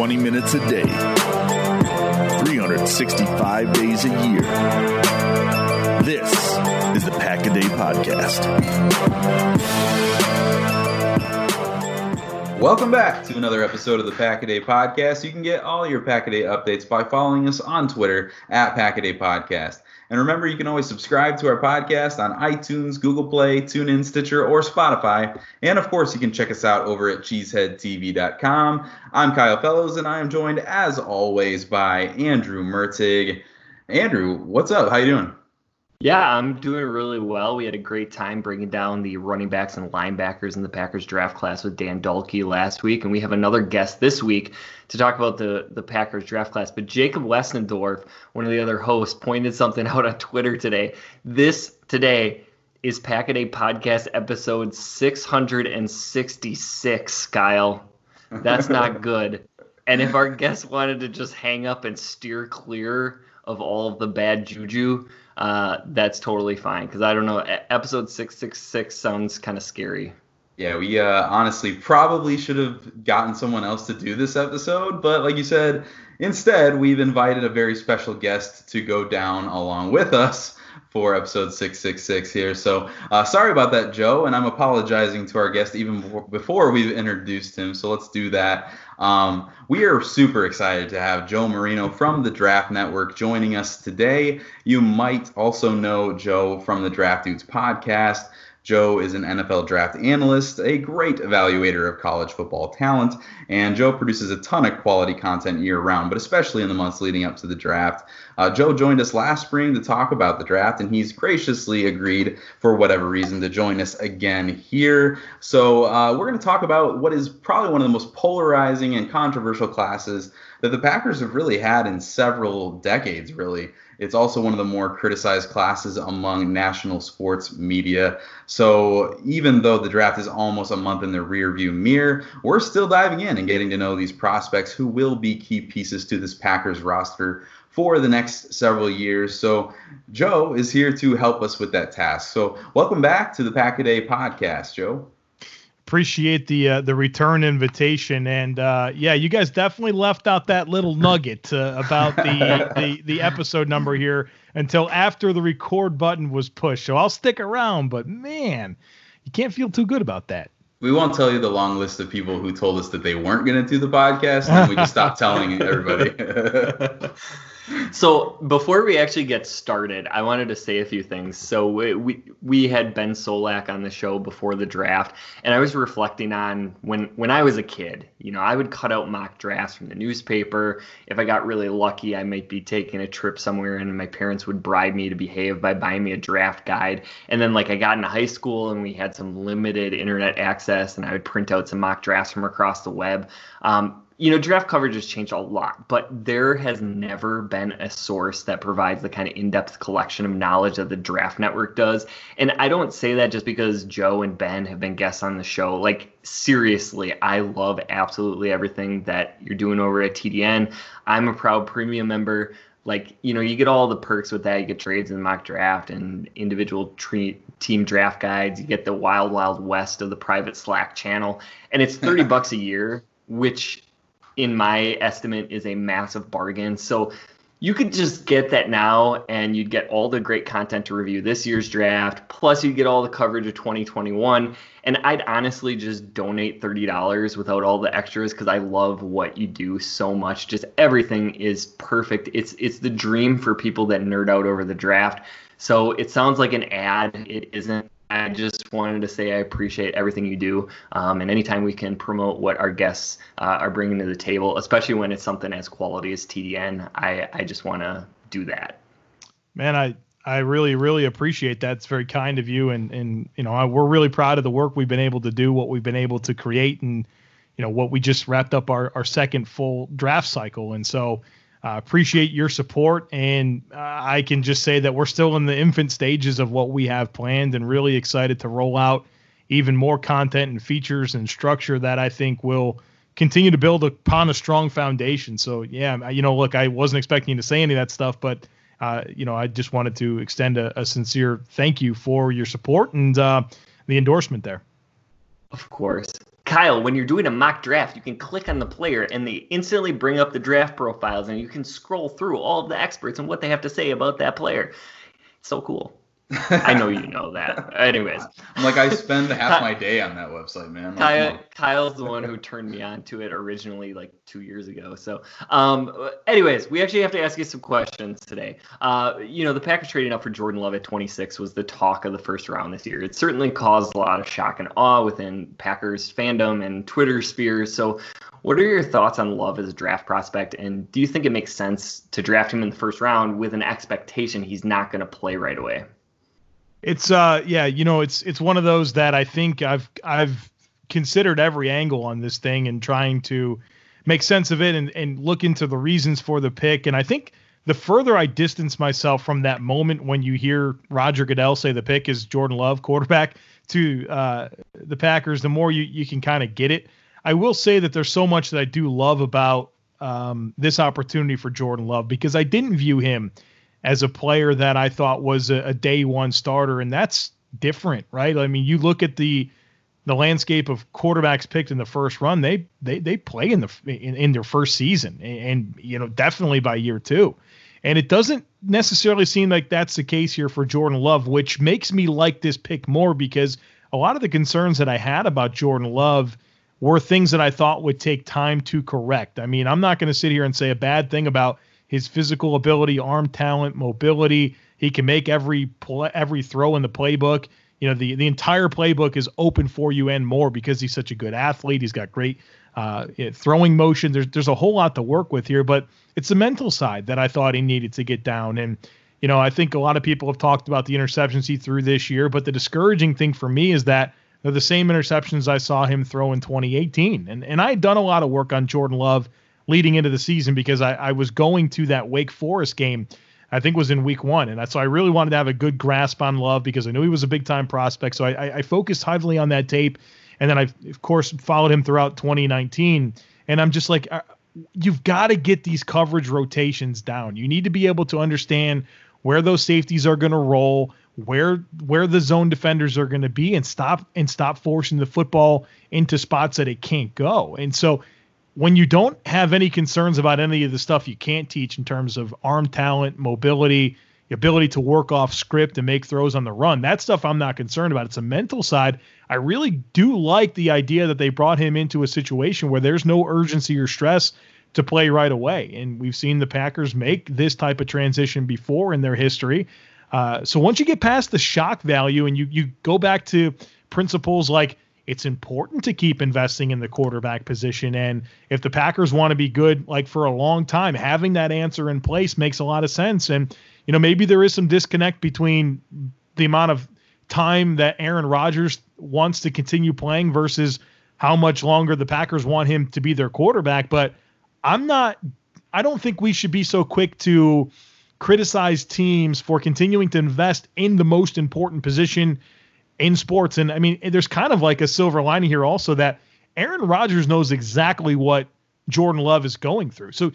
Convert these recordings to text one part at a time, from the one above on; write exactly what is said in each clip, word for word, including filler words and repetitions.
twenty minutes a day, three hundred sixty-five days a year. This is the Pack-A-Day Podcast. Welcome back to another episode of the Pack-A-Day Podcast. You can get all your Pack-A-Day updates by following us on Twitter at Pack-A-Day Podcast. And remember, you can always subscribe to our podcast on iTunes, Google Play, TuneIn, Stitcher, or Spotify. And, of course, you can check us out over at cheesehead t v dot com. I'm Kyle Fellows, and I am joined, as always, by Andrew Mertig. Andrew, what's up? How you doing? Yeah, I'm doing really well. We had a great time breaking down the running backs and linebackers in the Packers draft class with Dan Dahlke last week, and we have another guest this week to talk about the, the Packers draft class. But Jacob Westendorf, one of the other hosts, pointed something out on Twitter today. This today is Pack-A-Day Podcast episode six hundred sixty-six, Kyle. That's not good. And if our guest wanted to just hang up and steer clear of all of the bad juju, uh, that's totally fine. Because I don't know, episode six sixty-six sounds kind of scary. Yeah, we uh, honestly probably should have gotten someone else to do this episode. But like you said, instead, we've invited a very special guest to go down along with us for episode six sixty-six here. So uh, sorry about that, Joe. And I'm apologizing to our guest even before we've introduced him. So let's do that. Um, we are super excited to have Joe Marino from the Draft Network joining us today. You might also know Joe from the Draft Dudes podcast. Joe is an N F L draft analyst, a great evaluator of college football talent, and Joe produces a ton of quality content year-round, but especially in the months leading up to the draft. Uh, Joe joined us last spring to talk about the draft, and he's graciously agreed, for whatever reason, to join us again here. So uh, we're going to talk about what is probably one of the most polarizing and controversial classes that the Packers have really had in several decades, really. It's also one of the more criticized classes among national sports media. So even though the draft is almost a month in the rearview mirror, we're still diving in and getting to know these prospects who will be key pieces to this Packers roster for the next several years. So Joe is here to help us with that task. So welcome back to the Pack-A-Day Podcast, Joe. Appreciate the uh, the return invitation, and uh, yeah, you guys definitely left out that little nugget uh, about the, the the episode number here until after the record button was pushed. So I'll stick around, but man, you can't feel too good about that. We won't tell you the long list of people who told us that they weren't going to do the podcast, and we just stopped telling everybody. So before we actually get started, I wanted to say a few things. So we, we we had Ben Solak on the show before the draft, and I was reflecting on when when I was a kid. You know, I would cut out mock drafts from the newspaper. If I got really lucky, I might be taking a trip somewhere, and my parents would bribe me to behave by buying me a draft guide. And then, like, I got into high school, and we had some limited internet access, and I would print out some mock drafts from across the web. Um, You know, draft coverage has changed a lot, but there has never been a source that provides the kind of in-depth collection of knowledge that the Draft Network does. And I don't say that just because Joe and Ben have been guests on the show. Like, seriously, I love absolutely everything that you're doing over at T D N. I'm a proud premium member. Like, you know, you get all the perks with that. You get trades in the mock draft and individual tre- team draft guides. You get the wild, wild west of the private Slack channel. And it's thirty bucks a year, which in my estimate is a massive bargain. So you could just get that now, and you'd get all the great content to review this year's draft, plus you'd get all the coverage of twenty twenty-one. And I'd honestly just donate thirty dollars without all the extras, because I love what you do so much. Just everything is perfect. It's it's the dream for people that nerd out over the draft. So it sounds like an ad. It isn't. I just wanted to say I appreciate everything you do, um, and anytime we can promote what our guests uh, are bringing to the table, especially when it's something as quality as T D N, I, I just want to do that. Man, I, I really, really appreciate that. It's very kind of you, and, and you know, I, we're really proud of the work we've been able to do, what we've been able to create, and you know, what we just wrapped up our, our second full draft cycle, and so Uh, appreciate your support, and uh, I can just say that we're still in the infant stages of what we have planned, and really excited to roll out even more content and features and structure that I think will continue to build upon a strong foundation. So, yeah, you know, look, I wasn't expecting you to say any of that stuff, but, uh, you know, I just wanted to extend a, a sincere thank you for your support and uh, the endorsement there. Of course. Kyle, when you're doing a mock draft, you can click on the player and they instantly bring up the draft profiles and you can scroll through all of the experts and what they have to say about that player. It's so cool. I know you know that. Anyways. I'm like, I spend half my day on that website, man. Like, Kyle, Kyle's the one who turned me on to it originally, like two years ago. So, um, anyways, we actually have to ask you some questions today. Uh, you know, the Packers trading up for Jordan Love at twenty-six was the talk of the first round this year. It certainly caused a lot of shock and awe within Packers fandom and Twitter spheres. So, what are your thoughts on Love as a draft prospect? And do you think it makes sense to draft him in the first round with an expectation he's not going to play right away? It's uh yeah, you know, it's it's one of those that I think I've I've considered every angle on this thing and trying to make sense of it and, and look into the reasons for the pick. And I think the further I distance myself from that moment when you hear Roger Goodell say the pick is Jordan Love, quarterback, to uh, the Packers, the more you, you can kind of get it. I will say that there's so much that I do love about um, this opportunity for Jordan Love, because I didn't view him as a player that I thought was a, a day one starter. And that's different, right? I mean, you look at the the landscape of quarterbacks picked in the first run, they they they play in the in, in their first season, and, and you know, definitely by year two. And it doesn't necessarily seem like that's the case here for Jordan Love, which makes me like this pick more, because a lot of the concerns that I had about Jordan Love were things that I thought would take time to correct. I mean, I'm not going to sit here and say a bad thing about his physical ability, arm talent, mobility. He can make every play, every throw in the playbook. You know, the, the entire playbook is open for you and more, because he's such a good athlete. He's got great uh, throwing motion. There's there's a whole lot to work with here, but it's the mental side that I thought he needed to get down. And, you know, I think a lot of people have talked about the interceptions he threw this year, but the discouraging thing for me is that they're the same interceptions I saw him throw in twenty eighteen. And, and I had done a lot of work on Jordan Love leading into the season, because I, I was going to that Wake Forest game, I think was in week one. And so I really wanted to have a good grasp on Love, because I knew he was a big time prospect. So I, I focused heavily on that tape. And then I, of course, followed him throughout twenty nineteen. And I'm just like, you've got to get these coverage rotations down. You need to be able to understand where those safeties are going to roll, where where the zone defenders are going to be, and stop and stop forcing the football into spots that it can't go. And so when you don't have any concerns about any of the stuff you can't teach in terms of arm talent, mobility, ability to work off script and make throws on the run, that stuff I'm not concerned about. It's a mental side. I really do like the idea that they brought him into a situation where there's no urgency or stress to play right away. And we've seen the Packers make this type of transition before in their history. Uh, so once you get past the shock value and you you go back to principles like, it's important to keep investing in the quarterback position. And if the Packers want to be good, like for a long time, having that answer in place makes a lot of sense. And, you know, maybe there is some disconnect between the amount of time that Aaron Rodgers wants to continue playing versus how much longer the Packers want him to be their quarterback. But I'm not, I don't think we should be so quick to criticize teams for continuing to invest in the most important position in sports. And I mean, there's kind of like a silver lining here also, that Aaron Rodgers knows exactly what Jordan Love is going through. So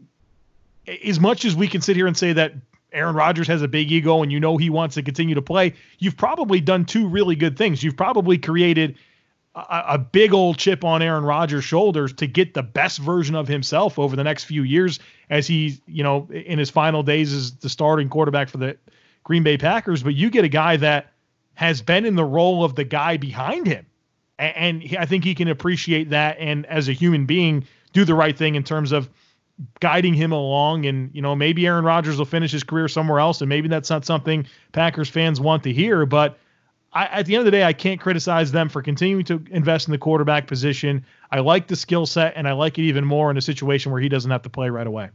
as much as we can sit here and say that Aaron Rodgers has a big ego and you know he wants to continue to play, you've probably done two really good things. You've probably created a, a big old chip on Aaron Rodgers' shoulders to get the best version of himself over the next few years as he's, you know, in his final days as the starting quarterback for the Green Bay Packers. But you get a guy that has been in the role of the guy behind him. And, and I think he can appreciate that, and as a human being, do the right thing in terms of guiding him along. And, you know, maybe Aaron Rodgers will finish his career somewhere else, and maybe that's not something Packers fans want to hear. But I, at the end of the day, I can't criticize them for continuing to invest in the quarterback position. I like the skill set, and I like it even more in a situation where he doesn't have to play right away.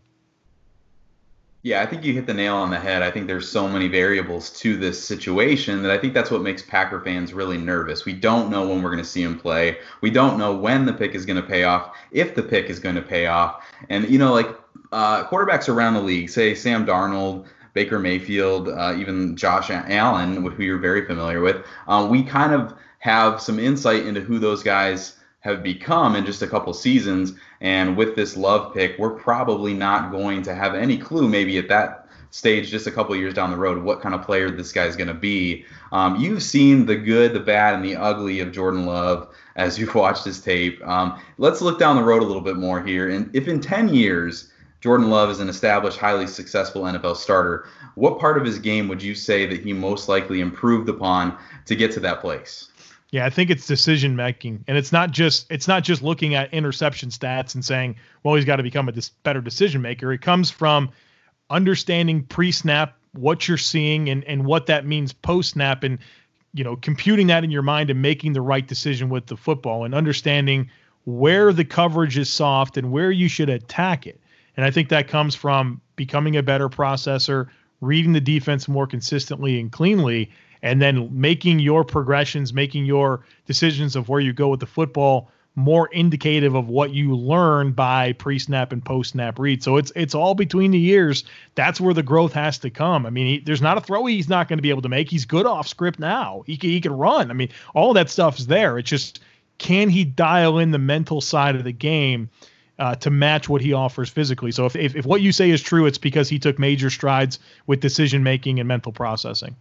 Yeah, I think you hit the nail on the head. I think there's so many variables to this situation that I think that's what makes Packer fans really nervous. We don't know when we're going to see him play. We don't know when the pick is going to pay off, if the pick is going to pay off. And, you know, like uh, quarterbacks around the league, say Sam Darnold, Baker Mayfield, uh, even Josh Allen, who you're very familiar with, um, we kind of have some insight into who those guys have become in just a couple seasons. And with this Love pick, we're probably not going to have any clue maybe at that stage just a couple of years down the road what kind of player this guy's going to be. Um, you've seen the good, the bad, and the ugly of Jordan Love as you've watched his tape. Um, let's look down the road a little bit more here. And if in ten years Jordan Love is an established, highly successful N F L starter, what part of his game would you say that he most likely improved upon to get to that place? Yeah, I think it's decision making, and it's not just it's not just looking at interception stats and saying, well, he's got to become a dis- better decision maker. It comes from understanding pre-snap what you're seeing and and what that means post-snap, and you know, computing that in your mind and making the right decision with the football, and understanding where the coverage is soft and where you should attack it. And I think that comes from becoming a better processor, reading the defense more consistently and cleanly, and then making your progressions, making your decisions of where you go with the football more indicative of what you learn by pre-snap and post-snap read. So it's it's all between the years. That's where the growth has to come. I mean, he, there's not a throw he's not going to be able to make. He's good off script now. He can, he can run. I mean, all that stuff's there. It's just, can he dial in the mental side of the game uh, to match what he offers physically? So if, if if what you say is true, it's because he took major strides with decision-making and mental processing.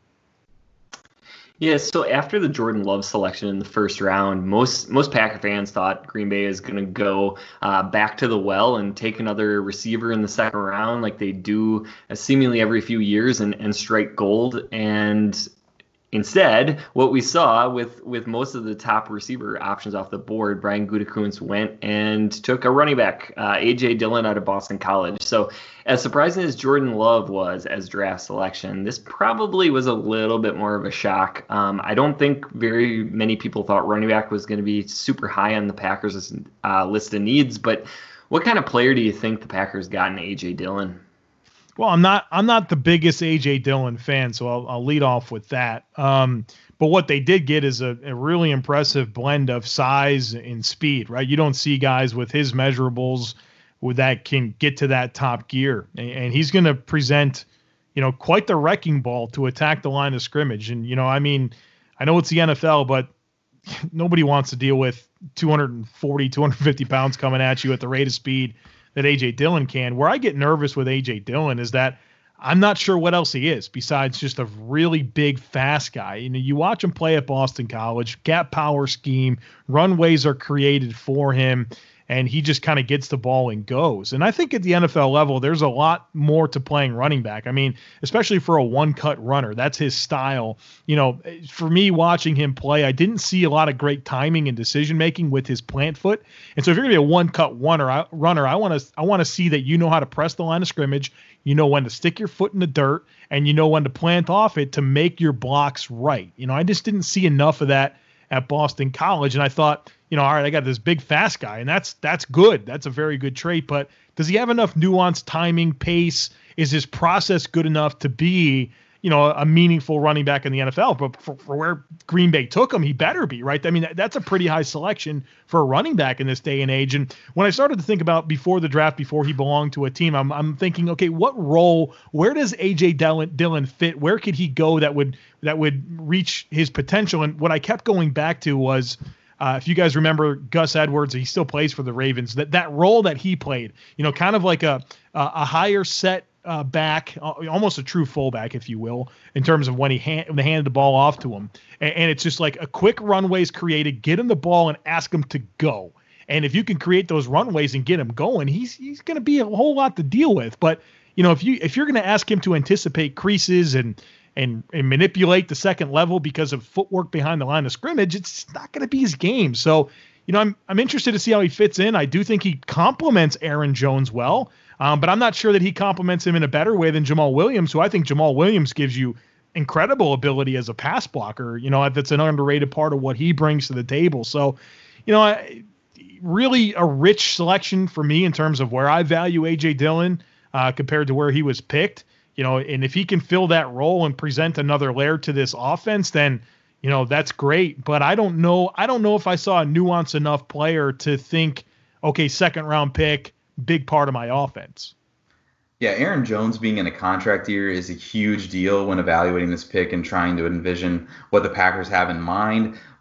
Yeah, so after the Jordan Love selection in the first round, most most Packer fans thought Green Bay is going to go uh, back to the well and take another receiver in the second round like they do uh, seemingly every few years and, and strike gold. And instead, what we saw with, with most of the top receiver options off the board, Brian Gutekunst went and took a running back, uh, A J Dillon out of Boston College. So as surprising as Jordan Love was as draft selection, this probably was a little bit more of a shock. Um, I don't think very many people thought running back was going to be super high on the Packers' uh, list of needs, but what kind of player do you think the Packers got in A J Dillon? Well, I'm not I'm not the biggest A J Dillon fan, so I'll, I'll lead off with that. Um, but what they did get is a, a really impressive blend of size and speed, right? You don't see guys with his measurables with that can get to that top gear, and, and he's going to present, you know, quite the wrecking ball to attack the line of scrimmage. And you know, I mean, I know it's the N F L, but nobody wants to deal with two forty, two fifty pounds coming at you at the rate of speed that A J Dillon can. Where I get nervous with A J Dillon is that I'm not sure what else he is besides just a really big, fast guy. You know, you watch him play at Boston College, gap power scheme, runways are created for him, and he just kind of gets the ball and goes. And I think at the N F L level, there's a lot more to playing running back. I mean, especially for a one-cut runner, that's his style. You know, for me watching him play, I didn't see a lot of great timing and decision-making with his plant foot. And so if you're going to be a one-cut runner, I, runner, I want to I want to see that you know how to press the line of scrimmage, you know when to stick your foot in the dirt, and you know when to plant off it to make your blocks right. You know, I just didn't see enough of that at Boston College, and I thought, you know, all right, I got this big fast guy, and that's that's good. That's a very good trait. But does he have enough nuance, timing, pace? Is his process good enough to be, you know, a meaningful running back in the N F L? But for, for where Green Bay took him, he better be, right? I mean, that, that's a pretty high selection for a running back in this day and age. And when I started to think about before the draft, before he belonged to a team, I'm I'm thinking, okay, what role? Where does A J Dillon, Dillon fit? Where could he go that would that would reach his potential? And what I kept going back to was, Uh, if you guys remember Gus Edwards, he still plays for the Ravens. That that role that he played, you know, kind of like a a, a higher set uh, back, uh, almost a true fullback, if you will, in terms of when he hand, when they handed the ball off to him. And, and it's just like a quick runways created, get him the ball and ask him to go. And if you can create those runways and get him going, he's he's going to be a whole lot to deal with. But you know, if you if you're going to ask him to anticipate creases and And, and manipulate the second level because of footwork behind the line of scrimmage, it's not going to be his game. So, you know, I'm I'm interested to see how he fits in. I do think he complements Aaron Jones well, um, but I'm not sure that he complements him in a better way than Jamal Williams, who I think Jamal Williams gives you incredible ability as a pass blocker. You know, that's an underrated part of what he brings to the table. So, you know, I, really a rich selection for me in terms of where I value A J Dillon uh, compared to where he was picked. You know, and if he can fill that role and present another layer to this offense, then, you know, that's great. But I don't know. I don't know if I saw a nuance enough player to think, okay, second round pick, big part of my offense. Yeah, Aaron Jones being in a contract year is a huge deal when evaluating this pick and trying to envision what the Packers have in mind.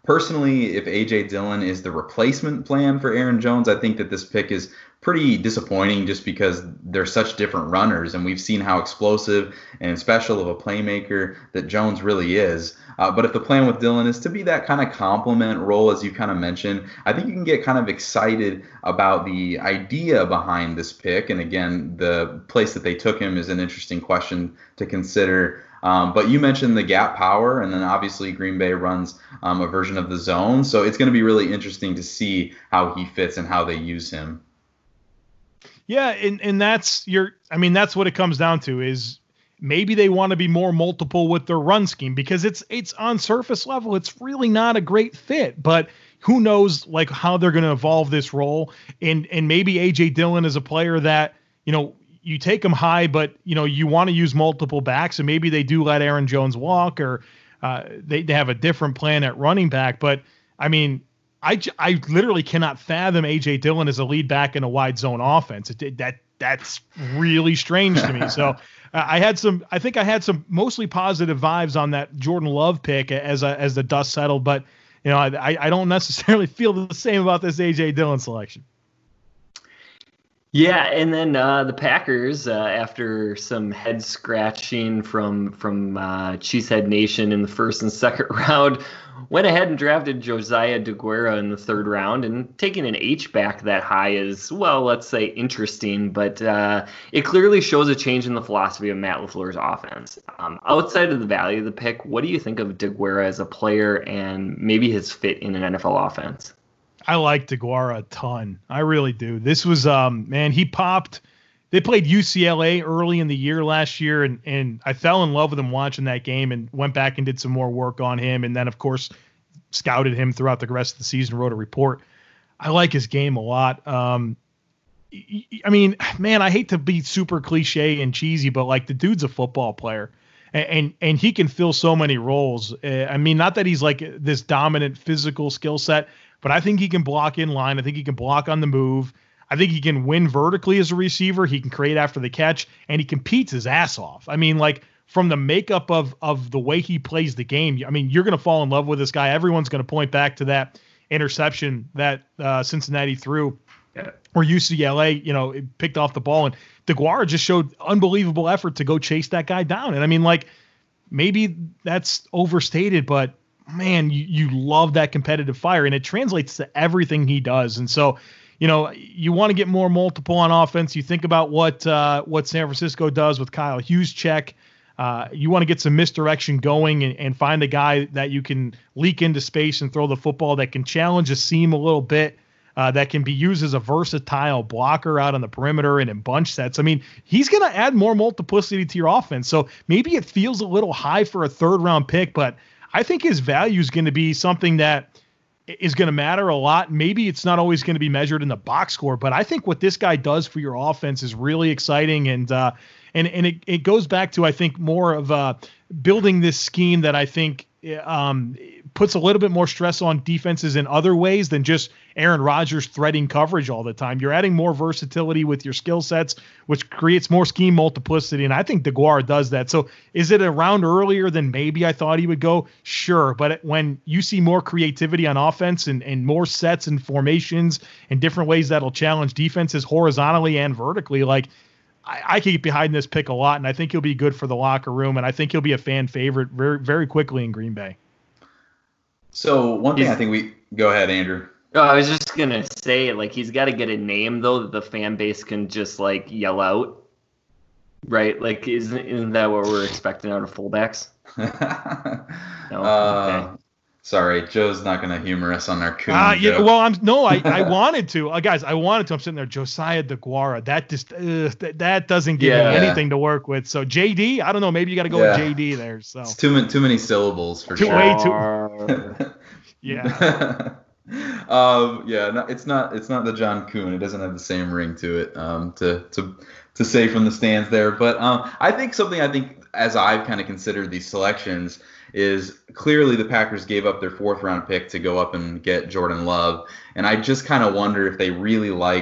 Personally, if A J Dillon is the replacement plan for Aaron Jones, I think that this pick is pretty disappointing just because they're such different runners, and we've seen how explosive and special of a playmaker that Jones really is. Uh, but if the plan with Dillon is to be that kind of complement role, as you kind of mentioned, I think you can get kind of excited about the idea behind this pick. And again, the place that they took him is an interesting question to consider. Um, but you mentioned the gap power, and then obviously Green Bay runs um, a version of the zone. So it's going to be really interesting to see how he fits and how they use him. Yeah, and, and that's your I mean, that's what it comes down to is maybe they want to be more multiple with their run scheme because it's it's on surface level, it's really not a great fit. But who knows like how they're going to evolve this role. And and maybe A J Dillon is a player that, you know, you take him high, but you know you want to use multiple backs, and maybe they do let Aaron Jones walk, or uh, they, they have a different plan at running back. But I mean, I, I literally cannot fathom A J Dillon as a lead back in a wide zone offense. It, that that's really strange to me. So uh, I had some, I think I had some mostly positive vibes on that Jordan Love pick as a, as the dust settled, but you know I I don't necessarily feel the same about this A J Dillon selection. Yeah, and then uh, the Packers, uh, after some head scratching from from uh, Cheesehead Nation in the first and second round, went ahead and drafted Josiah DeGuara in the third round. And taking an H-back that high is, well, let's say interesting, but uh, it clearly shows a change in the philosophy of Matt LaFleur's offense. Um, outside of the value of the pick, what do you think of DeGuara as a player and maybe his fit in an N F L offense? I like DeGuara a ton. I really do. This was, um, man, he popped. They played U C L A early in the year last year, and and I fell in love with him watching that game and went back and did some more work on him. And then, of course, scouted him throughout the rest of the season, wrote a report. I like his game a lot. Um, I mean, man, I hate to be super cliche and cheesy, but like the dude's a football player. And, and and he can fill so many roles. Uh, I mean, not that he's like this dominant physical skill set, but I think he can block in line. I think he can block on the move. I think he can win vertically as a receiver. He can create after the catch, and he competes his ass off. I mean, like from the makeup of of the way he plays the game, I mean, you're going to fall in love with this guy. Everyone's going to point back to that interception that uh, Cincinnati threw, yeah, or U C L A, you know, picked off the ball, and DeGuara just showed unbelievable effort to go chase that guy down. And I mean, like maybe that's overstated, but man, you, you love that competitive fire, and it translates to everything he does. And so, you know, you want to get more multiple on offense. You think about what uh, what San Francisco does with Kyle Juszczyk. Uh, you want to get some misdirection going and, and find a guy that you can leak into space and throw the football that can challenge a seam a little bit, uh, that can be used as a versatile blocker out on the perimeter and in bunch sets. I mean, he's going to add more multiplicity to your offense. So maybe it feels a little high for a third round pick, but I think his value is going to be something that is going to matter a lot. Maybe it's not always going to be measured in the box score, but I think what this guy does for your offense is really exciting. And, uh, and, and it, it goes back to, I think, more of uh, building this scheme that I think um, puts a little bit more stress on defenses in other ways than just Aaron Rodgers threading coverage all the time. You're adding more versatility with your skill sets, which creates more scheme multiplicity, and I think DeGuara does that. So is it a round earlier than maybe I thought he would go? Sure, but when you see more creativity on offense and, and more sets and formations and different ways that'll challenge defenses horizontally and vertically, like I, I can get behind this pick a lot, and I think he'll be good for the locker room, and I think he'll be a fan favorite very, very quickly in Green Bay. So one thing I think we – go ahead, Andrew. Oh, I was just going to say, like, he's got to get a name, though, that the fan base can just, like, yell out, right? Like, isn't, isn't that what we're expecting out of fullbacks? No? Uh, okay. Sorry, Joe's not going to humor us on our coon uh, yeah, joke. Well, I'm no, I, I wanted to. Uh, guys, I wanted to. I'm sitting there, Josiah DeGuara. That just uh, that, that doesn't give Yeah. me anything to work with. So J D, I don't know. Maybe you got to go Yeah. with J D there. So It's too many, too many syllables for Too- sure. way Uh, yeah. um, yeah, no, it's not. It's not the John Kuhn. It doesn't have the same ring to it. Um, to to to say from the stands there, but um, I think something. I think as I've kind of considered these selections is clearly the Packers gave up their fourth round pick to go up and get Jordan Love, and I just kind of wonder if they really liked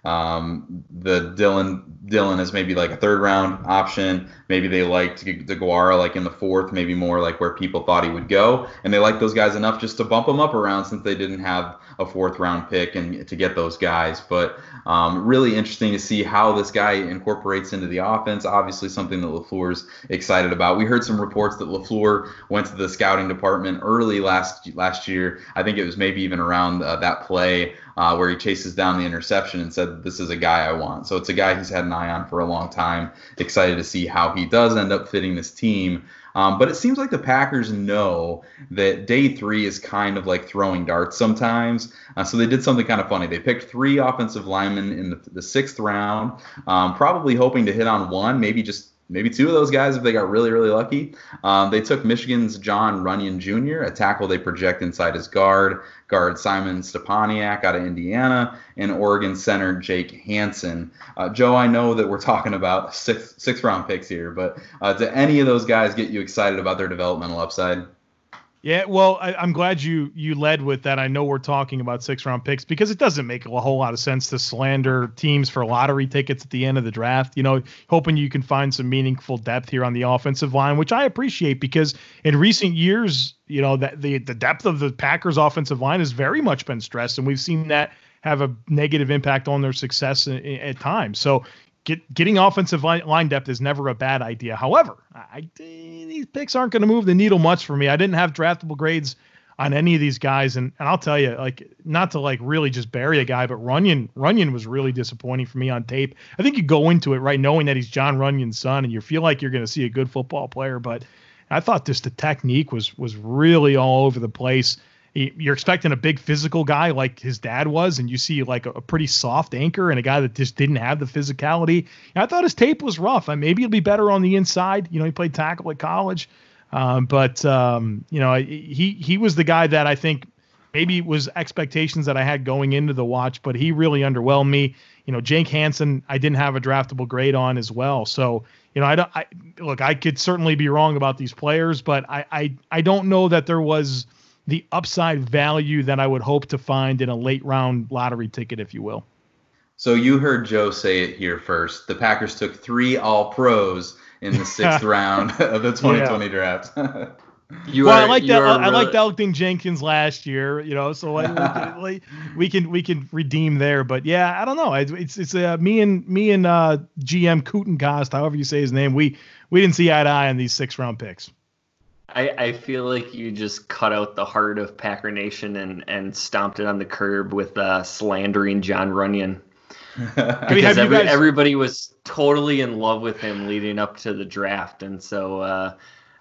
Um, the Dylan Dylan is maybe like a third round option. Maybe they liked DeGuara like in the fourth, maybe more like where people thought he would go, and they liked those guys enough just to bump him up around since they didn't have a fourth round pick and to get those guys. But um, really interesting to see how this guy incorporates into the offense. Obviously, something that LaFleur's excited about. We heard some reports that LaFleur went to the scouting department early last last year. I think it was maybe even around uh, that play uh, where he chases down the interception and said, "This is a guy I want." So it's a guy he's had an eye on for a long time. Excited to see how he does end up fitting this team. Um, but it seems like the Packers know that day three is kind of like throwing darts sometimes. Uh, so they did something kind of funny. They picked three offensive linemen in the, the sixth round, um, probably hoping to hit on one, maybe just maybe two of those guys if they got really, really lucky. Um, they took Michigan's John Runyon Junior, a tackle they project inside his guard, guard Simon Stepaniak out of Indiana, and Oregon center Jake Hansen. Uh, Joe, I know that we're talking about six six round picks here, but uh, do any of those guys get you excited about their developmental upside? Yeah, well, I, I'm glad you you led with that. I know we're talking about six round picks because it doesn't make a whole lot of sense to slander teams for lottery tickets at the end of the draft. You know, hoping you can find some meaningful depth here on the offensive line, which I appreciate because in recent years, you know, that the the depth of the Packers offensive line has very much been stressed, and we've seen that have a negative impact on their success in, in, at times. So Get, getting offensive line, line depth is never a bad idea. However, I, these picks aren't going to move the needle much for me. I didn't have draftable grades on any of these guys, and, and I'll tell you, like, not to like really just bury a guy, but Runyon Runyon was really disappointing for me on tape. I think you go into it right knowing that he's John Runyon's son, and you feel like you're going to see a good football player, but I thought just the technique was was really all over the place. You're expecting a big physical guy like his dad was, and you see like a, a pretty soft anchor and a guy that just didn't have the physicality. And I thought his tape was rough. I maybe he'll be better on the inside. You know, he played tackle at college, um, but um, you know, he he was the guy that I think maybe it was expectations that I had going into the watch, but he really underwhelmed me. You know, Jake Hansen, I didn't have a draftable grade on as well. So, you know, I don't I, look. I could certainly be wrong about these players, but I I I don't know that there was the upside value that I would hope to find in a late round lottery ticket, if you will. So you heard Joe say it here first. The Packers took three all pros in the sixth round of the twenty twenty yeah. draft. you well, are, I like that. I really... liked Elgton Jenkins last year, you know, so like, we, can, like, we can, we can redeem there, but yeah, I don't know. It's, it's uh, me and me and uh, G M Kutenkost, however you say his name. We, we didn't see eye to eye on these six round picks. I, I feel like you just cut out the heart of Packer Nation and, and stomped it on the curb with uh, slandering John Runyon. Because every, guys... everybody was totally in love with him leading up to the draft. And so uh,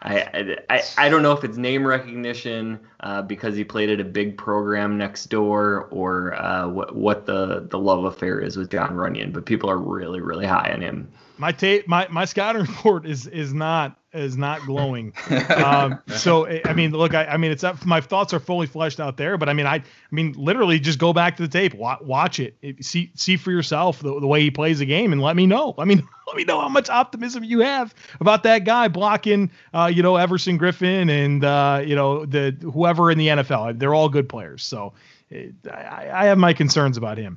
I, I I don't know if it's name recognition uh, because he played at a big program next door or uh, what, what the, the love affair is with John Runyon. But people are really, really high on him. My tape, my, my scouting report is is not is not glowing. um, so I mean, look, I, I mean, it's up. My thoughts are fully fleshed out there, but I mean, I, I mean, literally, just go back to the tape, watch, watch it, see see for yourself the, the way he plays the game, and let me know. I mean, let me know how much optimism you have about that guy blocking, uh, you know, Everson Griffin and uh, you know the whoever in the N F L. They're all good players, so it, I, I have my concerns about him.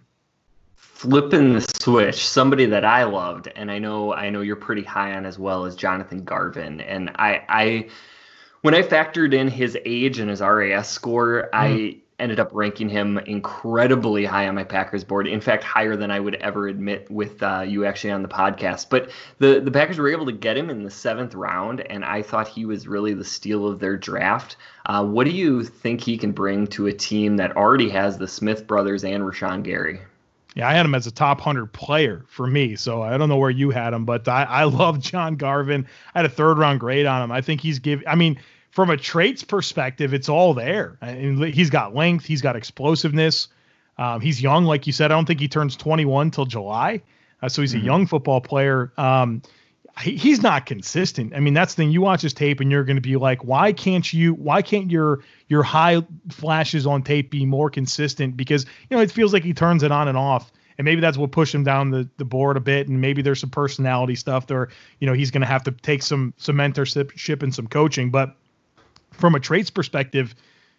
Flipping the switch, somebody that I loved, and I know I know you're pretty high on as well, is Jonathan Garvin. And I, I when I factored in his age and his R A S score, mm. I ended up ranking him incredibly high on my Packers board. In fact, higher than I would ever admit with uh, you actually on the podcast. But the, the Packers were able to get him in the seventh round, and I thought he was really the steal of their draft. Uh, what do you think he can bring to a team that already has the Smith brothers and Rashawn Gary? Yeah, I had him as a top one hundred player for me, so I don't know where you had him, but I, I love John Garvin. I had a third-round grade on him. I think he's give. I mean, from a traits perspective, it's all there. I mean, he's got length. He's got explosiveness. Um, he's young, like you said. I don't think he turns twenty-one till July, uh, so he's mm-hmm. a young football player. Um, he, he's not consistent. I mean, that's the thing. You watch his tape, and you're going to be like, why can't you? Why can't your your high flashes on tape be more consistent? Because you know it feels like he turns it on and off, and maybe that's what pushed him down the, the board a bit. And maybe there's some personality stuff there. You know, he's going to have to take some some mentorship and some coaching. But from a traits perspective,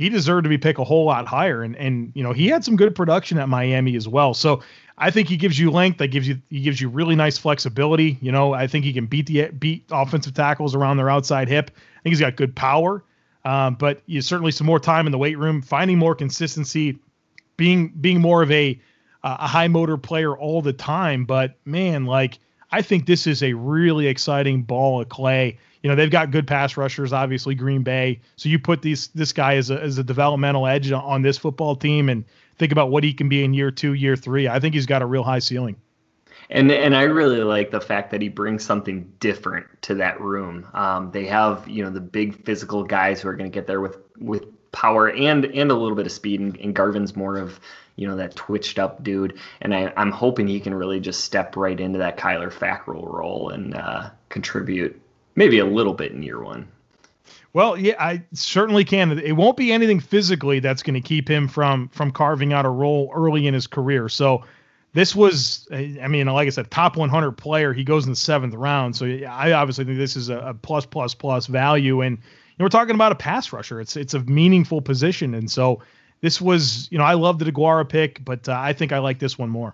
he deserved to be picked a whole lot higher. And, and, you know, he had some good production at Miami as well. So I think he gives you length. That gives you, he gives you really nice flexibility. You know, I think he can beat the, beat offensive tackles around their outside hip. I think he's got good power. Um, but you certainly some more time in the weight room, finding more consistency, being, being more of a, uh, a high motor player all the time. But man, like, I think this is a really exciting ball of clay. You know, they've got good pass rushers, obviously Green Bay. So you put these this guy as a as a developmental edge on this football team, and think about what he can be in year two, year three. I think he's got a real high ceiling. And and I really like the fact that he brings something different to that room. Um, they have, you know, the big physical guys who are going to get there with with power and and a little bit of speed. And, and Garvin's more of, you know, that twitched up dude. And I, I'm hoping he can really just step right into that Kyler Fackrell role and uh, contribute maybe a little bit in year one. Well, yeah, I certainly can. It won't be anything physically that's going to keep him from from carving out a role early in his career. So this was, I mean, like I said, top one hundred player. He goes in the seventh round. So I obviously think this is a, a plus, plus, plus value. And you know, we're talking about a pass rusher. It's it's a meaningful position. And so this was, you know, I love the DeGuara pick, but uh, I think I like this one more.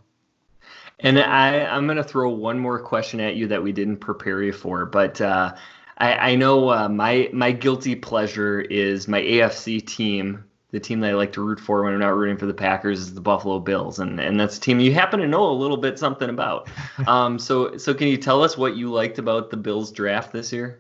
And I, I'm going to throw one more question at you that we didn't prepare you for, but uh, I, I know uh, my my guilty pleasure is my A F C team. The team that I like to root for when I'm not rooting for the Packers is the Buffalo Bills, and and that's a team you happen to know a little bit something about. Um, so so can you tell us what you liked about the Bills draft this year?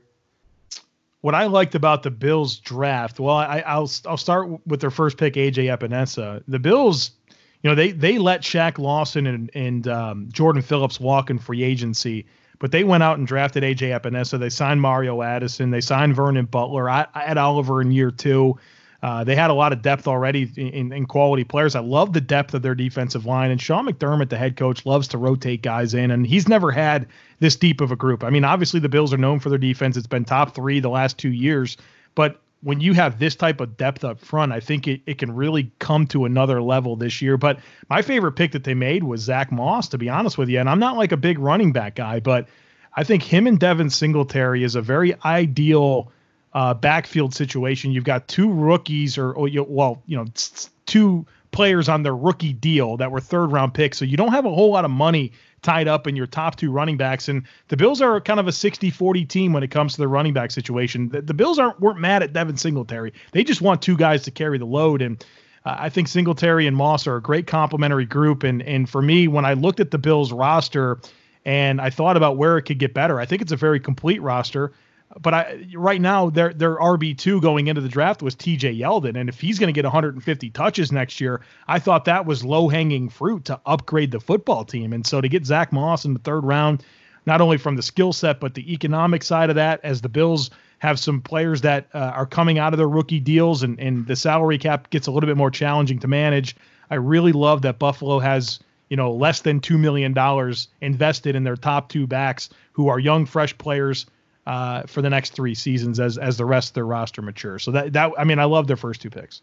What I liked about the Bills draft, well, I, I'll I'll start with their first pick, A J Epinesa. The Bills, you know, they they let Shaq Lawson and and um, Jordan Phillips walk in free agency, but they went out and drafted A J Epinesa. They signed Mario Addison. They signed Vernon Butler. I, I had Oliver in year two. Uh, they had a lot of depth already in, in quality players. I love the depth of their defensive line. And Sean McDermott, the head coach, loves to rotate guys in, and he's never had this deep of a group. I mean, obviously the Bills are known for their defense. It's been top three the last two years. But when you have this type of depth up front, I think it, it can really come to another level this year. But my favorite pick that they made was Zach Moss, to be honest with you. And I'm not like a big running back guy, but I think him and Devin Singletary is a very ideal Uh, backfield situation. You've got two rookies or, or you, well, you know, two players on their rookie deal that were third round picks. So you don't have a whole lot of money tied up in your top two running backs. And the Bills are kind of a sixty forty team when it comes to their running back situation. The, the Bills aren't weren't mad at Devin Singletary. They just want two guys to carry the load. And uh, I think Singletary and Moss are a great complementary group. And, and for me, when I looked at the Bills roster and I thought about where it could get better, I think it's a very complete roster. But I, right now, their their R B two going into the draft was T J Yeldon. And if he's going to get one hundred fifty touches next year, I thought that was low-hanging fruit to upgrade the football team. And so to get Zach Moss in the third round, not only from the skill set, but the economic side of that, as the Bills have some players that uh, are coming out of their rookie deals and, and the salary cap gets a little bit more challenging to manage. I really love that Buffalo has, you know, less than two million dollars invested in their top two backs who are young, fresh players Uh, for the next three seasons as as the rest of their roster matures. So that that I mean, I love their first two picks.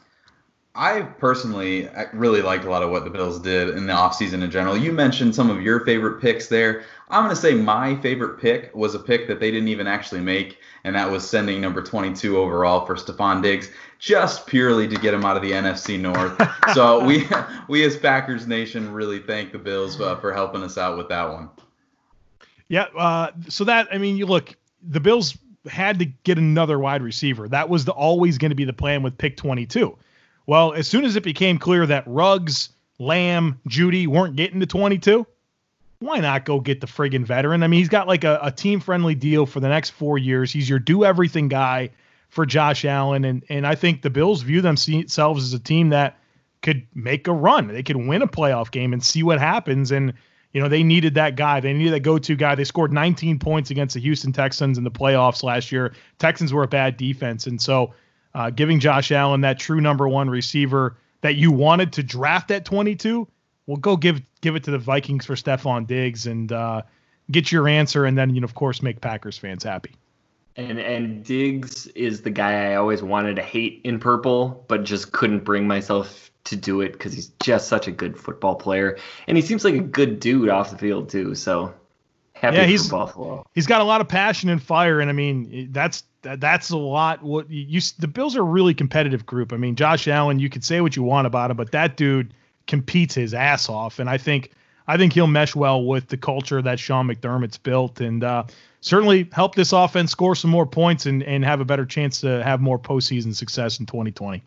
I personally really liked a lot of what the Bills did in the offseason in general. You mentioned some of your favorite picks there. I'm going to say my favorite pick was a pick that they didn't even actually make, and that was sending number twenty-two overall for Stephon Diggs, just purely to get him out of the N F C North. So we we as Packers Nation really thank the Bills uh, for helping us out with that one. Yeah, uh, so that, I mean, you look, the Bills had to get another wide receiver. That was the, always going to be the plan with pick twenty-two. Well, as soon as it became clear that Ruggs, Lamb, Judy weren't getting to twenty-two, why not go get the friggin' veteran? I mean, he's got like a, a team-friendly deal for the next four years. He's your do-everything guy for Josh Allen, and and I think the Bills view themselves as a team that could make a run. They could win a playoff game and see what happens, and you know, they needed that guy. They needed that go-to guy. They scored nineteen points against the Houston Texans in the playoffs last year. Texans were a bad defense. And so uh, giving Josh Allen that true number one receiver that you wanted to draft at twenty-two, well, go give give it to the Vikings for Stephon Diggs and uh, get your answer. And then, you know, of course, make Packers fans happy. And and Diggs is the guy I always wanted to hate in purple, but just couldn't bring myself to do it because he's just such a good football player, and he seems like a good dude off the field too. So happy yeah, for he's, Buffalo. He's got a lot of passion and fire, and I mean that's that, that's a lot. What you, you the Bills are a really competitive group. I mean, Josh Allen, you could say what you want about him, but that dude competes his ass off, and I think I think he'll mesh well with the culture that Sean McDermott's built, and uh, certainly help this offense score some more points and and have a better chance to have more postseason success in twenty twenty.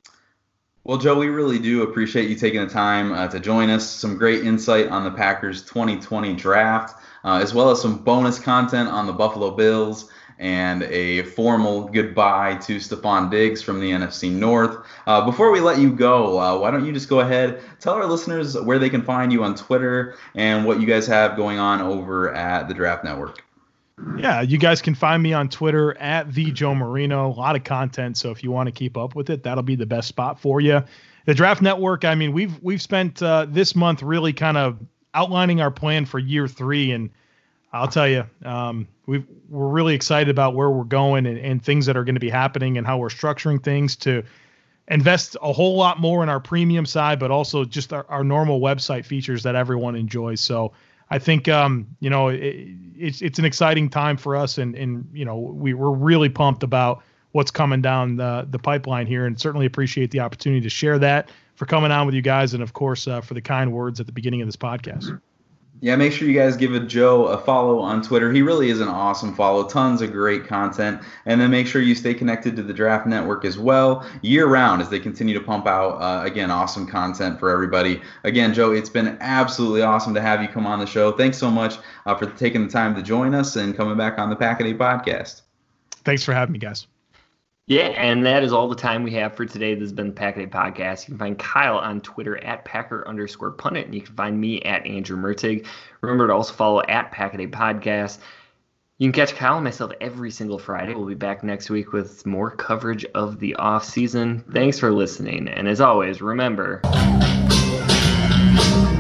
Well, Joe, we really do appreciate you taking the time uh, to join us. Some great insight on the Packers twenty twenty draft, uh, as well as some bonus content on the Buffalo Bills and a formal goodbye to Stephon Diggs from the N F C North. Uh, before we let you go, uh, why don't you just go ahead, tell our listeners where they can find you on Twitter and what you guys have going on over at the Draft Network. Yeah, you guys can find me on Twitter at the Joe Marino. A lot of content, so if you want to keep up with it, that'll be the best spot for you. The Draft Network, I mean, we've we've spent uh, this month really kind of outlining our plan for year three, and I'll tell you, um, we've, we're really excited about where we're going and, and things that are going to be happening and how we're structuring things to invest a whole lot more in our premium side, but also just our, our normal website features that everyone enjoys. So I think, um, you know, it, it's it's an exciting time for us, and, and you know, we, we're really pumped about what's coming down the, the pipeline here, and certainly appreciate the opportunity to share that, for coming on with you guys, and, of course, uh, for the kind words at the beginning of this podcast. Yeah, make sure you guys give a Joe a follow on Twitter. He really is an awesome follow. Tons of great content. And then make sure you stay connected to the Draft Network as well year-round as they continue to pump out, uh, again, awesome content for everybody. Again, Joe, it's been absolutely awesome to have you come on the show. Thanks so much uh, for taking the time to join us and coming back on the Pack-A-Day podcast. Thanks for having me, guys. Yeah, and that is all the time we have for today. This has been the Pack-A-Day Podcast. You can find Kyle on Twitter at Packer underscore pundit, and you can find me at Andrew Mertig. Remember to also follow at Pack-A-Day Podcast. You can catch Kyle and myself every single Friday. We'll be back next week with more coverage of the off season. Thanks for listening, and as always, remember...